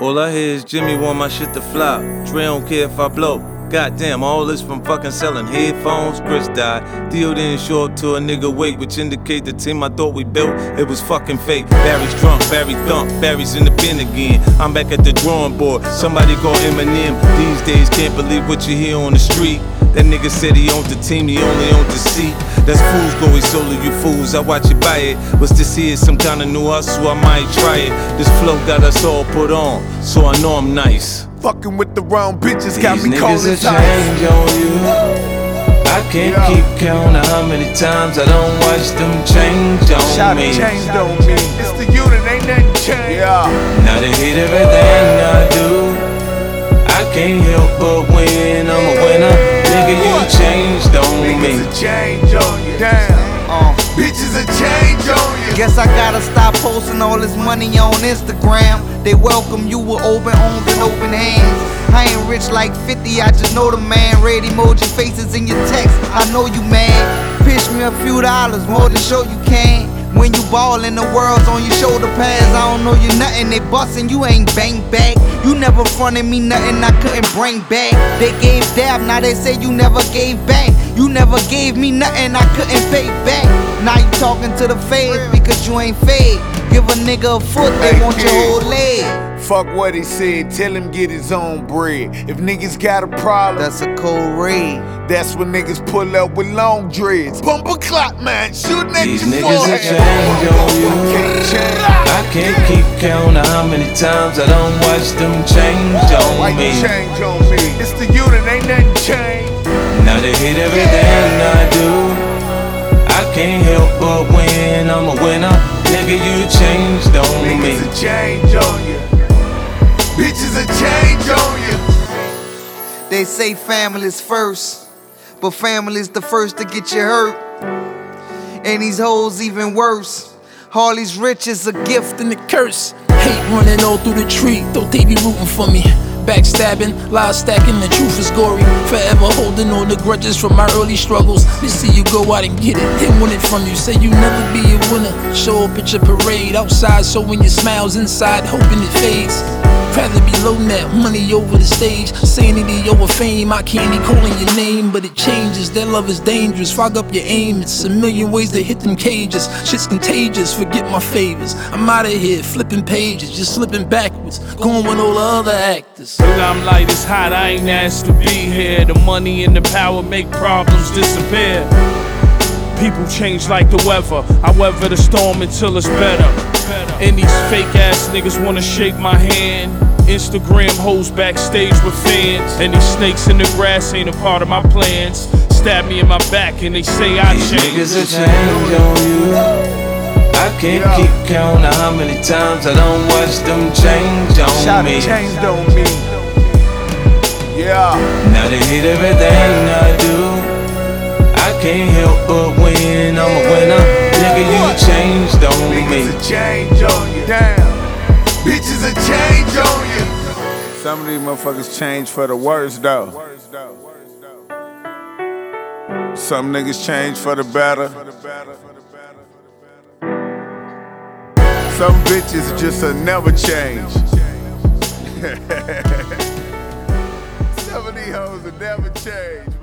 All I hear is Jimmy want my shit to flop. Dre don't care if I blow. Goddamn, all this from fucking selling headphones. Chris died. Dio didn't show up to a nigga wake, which indicate the team I thought we built, it was fucking fake. Barry's drunk, Barry thump, Barry's in the bin again. I'm back at the drawing board. Somebody call Eminem. These days can't believe what you hear on the street. That nigga said he owned the team, he only owned the seat. That's fools go, he solo, you fools, I watch you buy it. What's this here, some kind of new hustle, I might try it. This flow got us all put on, so I know I'm nice. Fucking with the wrong bitches got These me calling niggas tight. change on you. I can't keep count of how many times I don't watch them change on Shot me. changed on me. It's the unit, ain't nothing changed. Now they hate everything I do. I can't help but win, I'm a winner. Nigga, you changed on me. Niggas a change on you. Damn. Bitches a change on you. Guess I gotta stop posting all this money on Instagram. They welcome you with open arms and open hands. I ain't rich like 50, I just know the man. Red emoji faces in your text, I know you mad. Pitch me a few dollars, more than show you can. When you ballin', the world's on your shoulder pads. I don't know you nothing, they bustin', you ain't bang back. You never fronted me nothing I couldn't bring back. They gave dab, now they say you never gave back. You never gave me nothing I couldn't pay back. Now you talking to the feds because you ain't fed. Give a nigga a foot, they want your whole leg. Fuck what he said, tell him get his own bread. If niggas got a problem, That's a cold raid. that's when niggas pull up with long dreads. Bumper clock, man, shooting at These your niggas a forehead. change on you. I can't keep count of how many times I don't watch them change Why on you me. change on me? It's the unit, ain't nothing changed. Now they hate everything I do. I can't help but win, I'm a winner. Nigga, you changed on me. Niggas a change on you. Bitches a change on you. They say family's first, but family's the first to get you hurt. And these hoes even worse. All these riches a gift and a curse. Hate running all through the tree, though they be rooting for me. Backstabbing, lies stacking, the truth is gory. Forever holding on the grudges from my early struggles. They see you go out and get it, they want it from you. Say you never be a winner. Show up at your parade outside, showing your smiles inside, hoping it fades. Rather be low net, money over the stage, sanity over fame. I can't be calling your name, but it changes. That love is dangerous, fog up your aim. It's a million ways to hit them cages. Shit's contagious, forget my favors. I'm out of here, flipping pages, just slipping backwards, going with all the other actors. The limelight is hot, I ain't asked to be here. The money and the power make problems disappear. People change like the weather, I weather the storm until it's better. And these fake ass niggas wanna shake my hand. Instagram hoes backstage with fans. And these snakes in the grass ain't a part of my plans. Stab me in my back and they say I These changed. niggas a change on you. I can't keep count of how many times I don't watch them change on Shot me. changed on me. Yeah. Now they hate everything I do. I can't help but win, I'm a winner. Nigga, you changed on me. Niggas a change on you. Damn. Bitches a change on you. Some of these motherfuckers change for the worse though. Some niggas change for the better. Some bitches just'll never change. Some of these hoes will never change.